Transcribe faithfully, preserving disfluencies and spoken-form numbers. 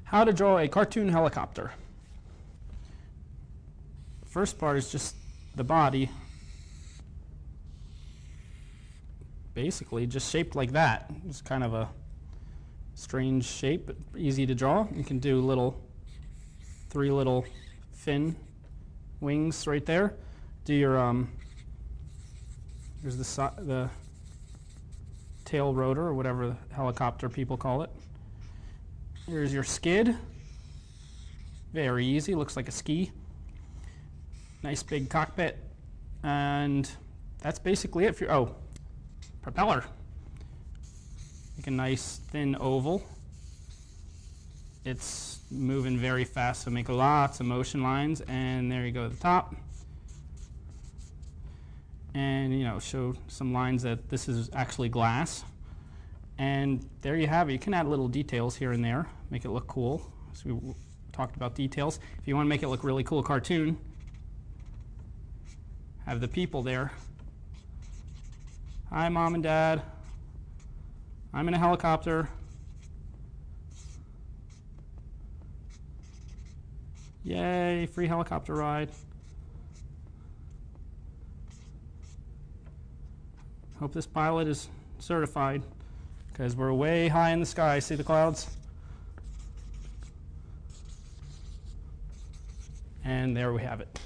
How to draw a cartoon helicopter. First part is just the body, basically just shaped like that. It's kind of a strange shape, but easy to draw. You can do little, three little fin wings right there. Do your, um, here's the, so the tail rotor, or whatever the helicopter people call it. Here's your skid. Very easy, looks like a ski. Nice big cockpit. And that's basically it for your, oh, propeller. Make a nice thin oval. It's moving very fast, so make lots of motion lines, and there you go at the top. And you know, show some lines that this is actually glass. And there you have it. You can add little details here and there, make it look cool. So we talked about details. If you want to make it look really cool cartoon, have the people there. Hi, Mom and Dad. I'm in a helicopter. Yay, free helicopter ride. Hope this pilot is certified, because we're way high in the sky. See the clouds? And there we have it.